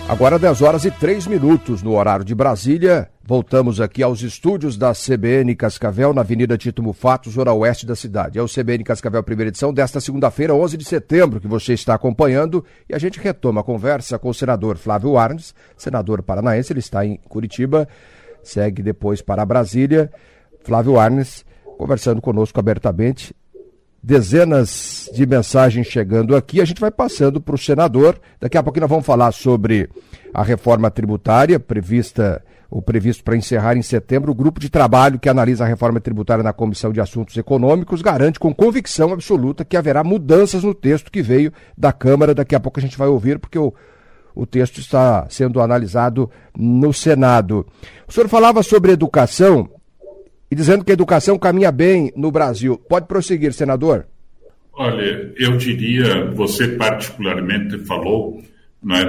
Agora 10h03 no horário de Brasília. Voltamos aqui aos estúdios da CBN Cascavel, na Avenida Tito Mufato, zona oeste da cidade. É o CBN Cascavel, primeira edição, desta segunda-feira, 11 de setembro, que você está acompanhando. E a gente retoma a conversa com o senador Flávio Arnes, senador paranaense. Ele está em Curitiba, segue depois para Brasília. Flávio Arnes conversando conosco abertamente. Dezenas de mensagens chegando aqui, a gente vai passando para o senador. Daqui a pouquinho nós vamos falar sobre a reforma tributária previsto para encerrar em setembro. O grupo de trabalho que analisa a reforma tributária na Comissão de Assuntos Econômicos garante com convicção absoluta que haverá mudanças no texto que veio da Câmara. Daqui a pouco a gente vai ouvir, porque o texto está sendo analisado no Senado. O senhor falava sobre educação e dizendo que a educação caminha bem no Brasil. Pode prosseguir, senador? Olha, eu diria, você particularmente falou, né,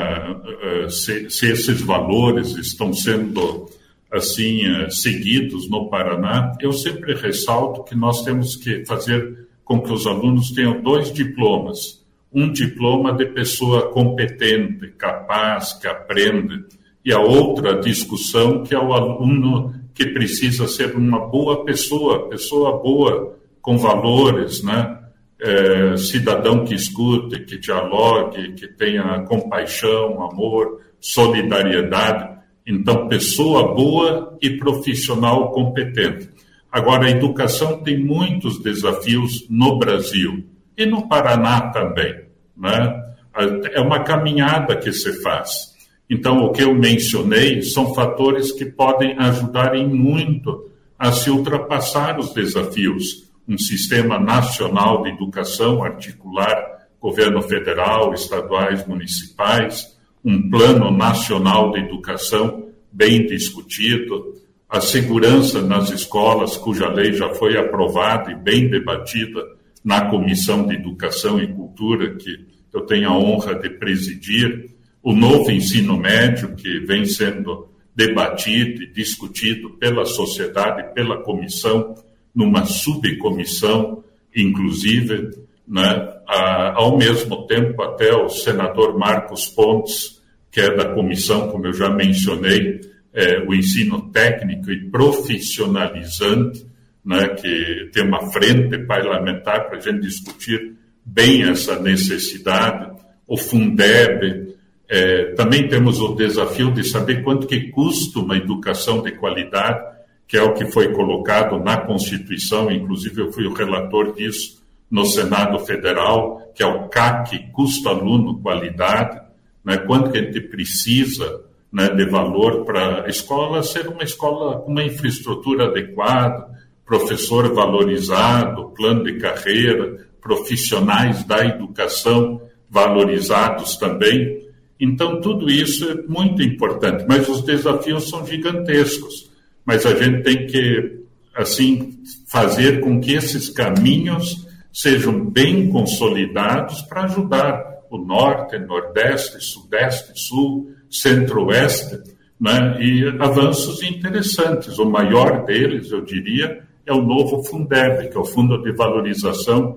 se esses valores estão sendo assim seguidos no Paraná. Eu sempre ressalto que nós temos que fazer com que os alunos tenham 2 diplomas. Um diploma de pessoa competente, capaz, que aprende, e a outra discussão que é o aluno que precisa ser uma boa pessoa boa, com valores, né? Cidadão que escute, que dialogue, que tenha compaixão, amor, solidariedade. Então, pessoa boa e profissional competente. Agora, a educação tem muitos desafios no Brasil e no Paraná também, né? É uma caminhada que se faz. Então, o que eu mencionei são fatores que podem ajudar em muito a se ultrapassar os desafios. Um sistema nacional de educação articular, governo federal, estaduais, municipais, um plano nacional de educação bem discutido, a segurança nas escolas, cuja lei já foi aprovada e bem debatida na Comissão de Educação e Cultura, que eu tenho a honra de presidir, o novo ensino médio, que vem sendo debatido e discutido pela sociedade, pela comissão, numa subcomissão, inclusive, né? Ao mesmo tempo, até o senador Marcos Pontes, que é da comissão, como eu já mencionei, o ensino técnico e profissionalizante, né? Que tem uma frente parlamentar para a gente discutir bem essa necessidade, o Fundeb. Também temos o desafio de saber quanto que custa uma educação de qualidade, que é o que foi colocado na Constituição, inclusive eu fui o relator disso no Senado Federal, que é o CAC, custo aluno qualidade, né? Quanto que a gente precisa, né, de valor para a escola ser uma escola com uma infraestrutura adequada, professor valorizado, plano de carreira, profissionais da educação valorizados também. Então, tudo isso é muito importante, mas os desafios são gigantescos. Mas a gente tem que, assim, fazer com que esses caminhos sejam bem consolidados para ajudar o Norte, Nordeste, Sudeste, Sul, Centro-Oeste, né? E avanços interessantes. O maior deles, eu diria, é o novo Fundeb, que é o Fundo de Valorização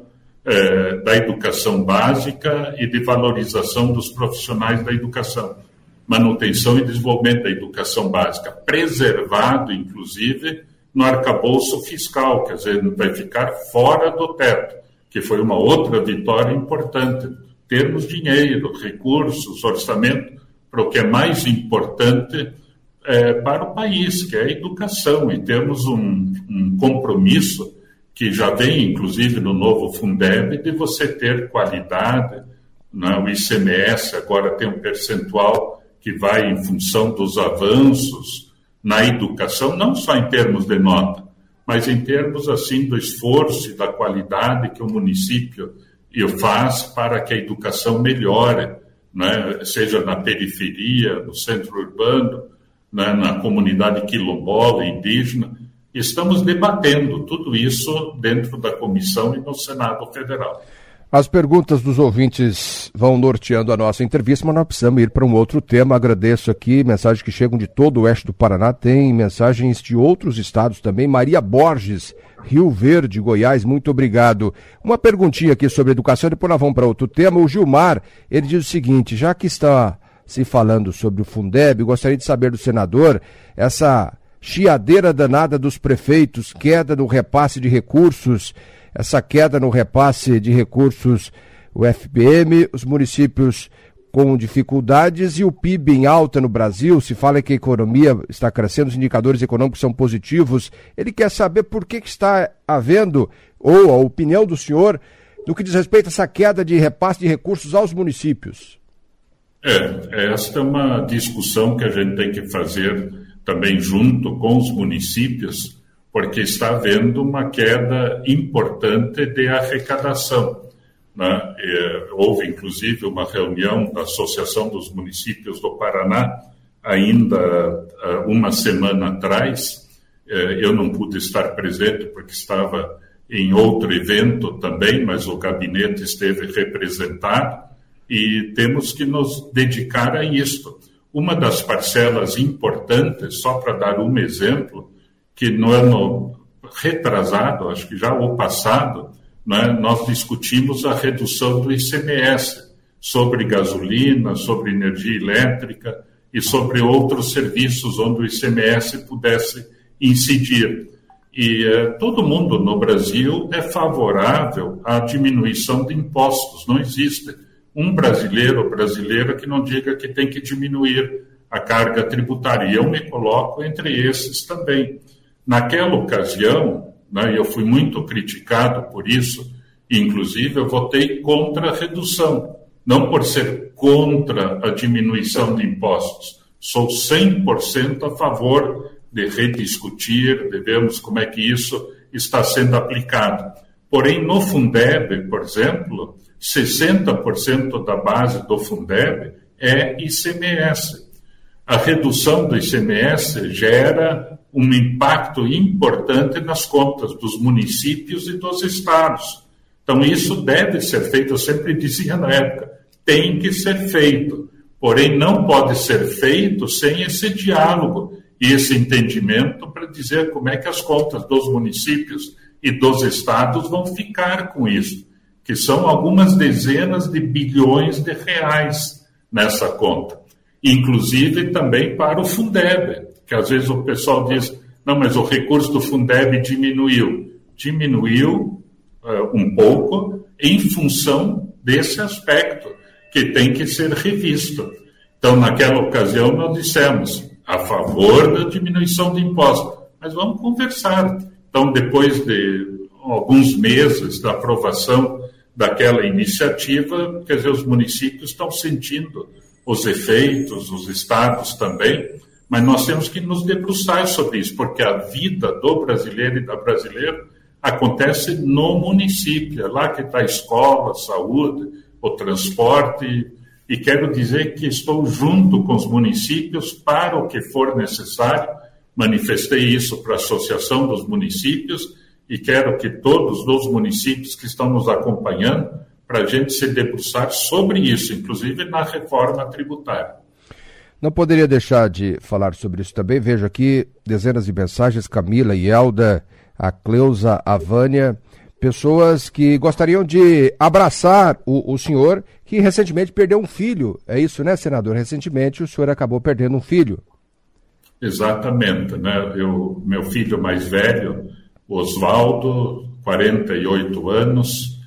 da Educação Básica e de Valorização dos Profissionais da Educação. Manutenção e desenvolvimento da educação básica, preservado, inclusive, no arcabouço fiscal, quer dizer, vai ficar fora do teto, que foi uma outra vitória importante. Termos dinheiro, recursos, orçamento, para o que é mais importante para o país, que é a educação, e temos um compromisso que já vem, inclusive, no novo Fundeb, de você ter qualidade, né? O ICMS agora tem um percentual que vai em função dos avanços na educação, não só em termos de nota, mas em termos, assim, do esforço e da qualidade que o município faz para que a educação melhore, né? Seja na periferia, no centro urbano, né? Na comunidade quilombola, indígena. Estamos debatendo tudo isso dentro da comissão e no Senado Federal. As perguntas dos ouvintes vão norteando a nossa entrevista, mas nós precisamos ir para um outro tema. Agradeço aqui mensagens que chegam de todo o oeste do Paraná, tem mensagens de outros estados também. Maria Borges, Rio Verde, Goiás, muito obrigado. Uma perguntinha aqui sobre educação, depois nós vamos para outro tema. O Gilmar, ele diz o seguinte: já que está se falando sobre o Fundeb. Gostaria de saber do senador essa chiadeira danada dos prefeitos, queda no repasse de recursos, essa queda no repasse de recursos, o FPM, os municípios com dificuldades e o PIB em alta no Brasil. Se fala que a economia está crescendo, os indicadores econômicos são positivos. Ele quer saber por que está havendo, ou a opinião do senhor, no que diz respeito a essa queda de repasse de recursos aos municípios. Esta é uma discussão que a gente tem que fazer também junto com os municípios, porque está havendo uma queda importante de arrecadação, né? Houve, inclusive, uma reunião da Associação dos Municípios do Paraná, ainda uma semana atrás. Eu não pude estar presente porque estava em outro evento também, mas o gabinete esteve representado e temos que nos dedicar a isto. Uma das parcelas importantes, só para dar um exemplo, que no ano retrasado, acho que já o passado, né, nós discutimos a redução do ICMS sobre gasolina, sobre energia elétrica e sobre outros serviços onde o ICMS pudesse incidir. E todo mundo no Brasil é favorável à diminuição de impostos. Não existe um brasileiro ou brasileira que não diga que tem que diminuir a carga tributária. E eu me coloco entre esses também. Naquela ocasião, né, eu fui muito criticado por isso, inclusive eu votei contra a redução, não por ser contra a diminuição de impostos. Sou 100% a favor de rediscutir, de vermos como é que isso está sendo aplicado. Porém, no Fundeb, por exemplo, 60% da base do Fundeb é ICMS. A redução do ICMS gera um impacto importante nas contas dos municípios e dos estados. Então, isso deve ser feito, eu sempre dizia na época, tem que ser feito. Porém, não pode ser feito sem esse diálogo e esse entendimento para dizer como é que as contas dos municípios e dos estados vão ficar com isso, que são algumas dezenas de bilhões de reais nessa conta. Inclusive também para o Fundeb, que às vezes o pessoal diz, não, mas o recurso do Fundeb diminuiu. Diminuiu um pouco em função desse aspecto, que tem que ser revisto. Então, naquela ocasião, nós dissemos a favor da diminuição de impostos, mas vamos conversar. Então, depois de alguns meses da aprovação daquela iniciativa, quer dizer, os municípios estão sentindo os efeitos, os estados também, mas nós temos que nos debruçar sobre isso, porque a vida do brasileiro e da brasileira acontece no município, é lá que está a escola, a saúde, o transporte, e quero dizer que estou junto com os municípios para o que for necessário. Manifestei isso para a Associação dos Municípios e quero que todos os municípios que estão nos acompanhando, para a gente se debruçar sobre isso, inclusive na reforma tributária. Não poderia deixar de falar sobre isso também. Vejo aqui dezenas de mensagens, Camila, Yelda, a Cleusa, a Vânia, pessoas que gostariam de abraçar o senhor, que recentemente perdeu um filho. É isso, né, senador? Recentemente o senhor acabou perdendo um filho. Exatamente, né? Meu filho mais velho, Oswaldo, 48 anos,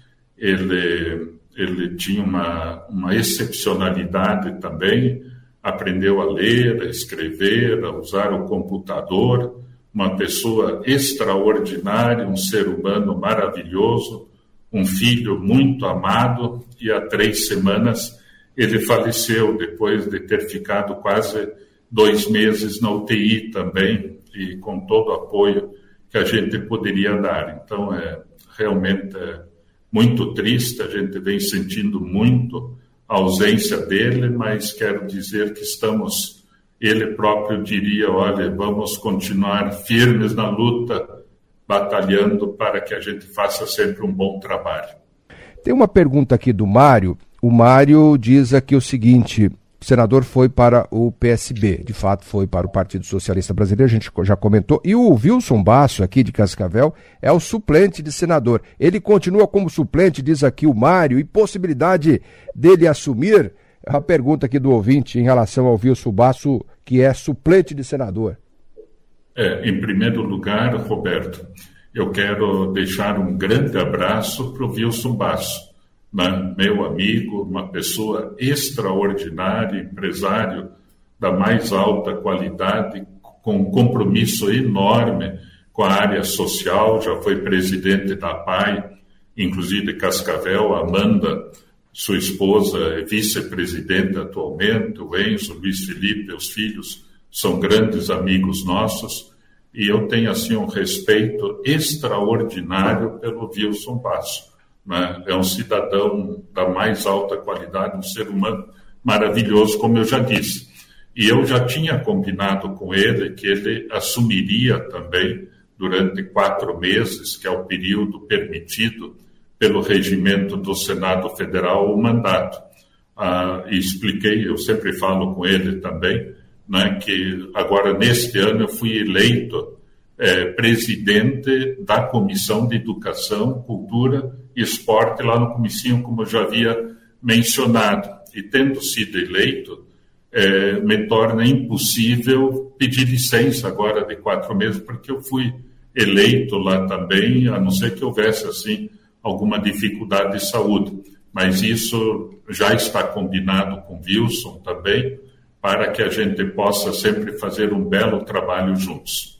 ele tinha uma excepcionalidade também, aprendeu a ler, a escrever, a usar o computador, uma pessoa extraordinária, um ser humano maravilhoso, um filho muito amado, e há 3 semanas ele faleceu, depois de ter ficado quase 2 meses na UTI também, e com todo o apoio que a gente poderia dar. Então, realmente muito triste, a gente vem sentindo muito a ausência dele, mas quero dizer que ele próprio diria, olha, vamos continuar firmes na luta, batalhando para que a gente faça sempre um bom trabalho. Tem uma pergunta aqui do Mário. O Mário diz aqui o seguinte: o senador foi para o PSB, de fato foi para o Partido Socialista Brasileiro, a gente já comentou, e o Wilson Basso, aqui de Cascavel, é o suplente de senador. Ele continua como suplente, diz aqui o Mário, e possibilidade dele assumir É uma pergunta aqui do ouvinte em relação ao Wilson Basso, que é suplente de senador. Em primeiro lugar, Roberto, eu quero deixar um grande abraço para o Wilson Basso, né? Meu amigo, uma pessoa extraordinária, empresário da mais alta qualidade, com um compromisso enorme com a área social, já foi presidente da PAI, inclusive Cascavel. A Amanda, sua esposa, é vice-presidente atualmente, o Enzo, o Luiz Felipe, os filhos, são grandes amigos nossos, e eu tenho assim um respeito extraordinário pelo Wilson Basso, né? É um cidadão da mais alta qualidade, um ser humano maravilhoso, como eu já disse. E eu já tinha combinado com ele que ele assumiria também, durante 4 meses, que é o período permitido pelo regimento do Senado Federal, o mandato. E expliquei, eu sempre falo com ele também, né, que agora, neste ano, eu fui eleito presidente da Comissão de Educação, Cultura e Esporte, lá no comicinho, como eu já havia mencionado. E tendo sido eleito, me torna impossível pedir licença agora de 4 meses, porque eu fui eleito lá também, a não ser que houvesse, assim, alguma dificuldade de saúde. Mas isso já está combinado com o Wilson também, para que a gente possa sempre fazer um belo trabalho juntos.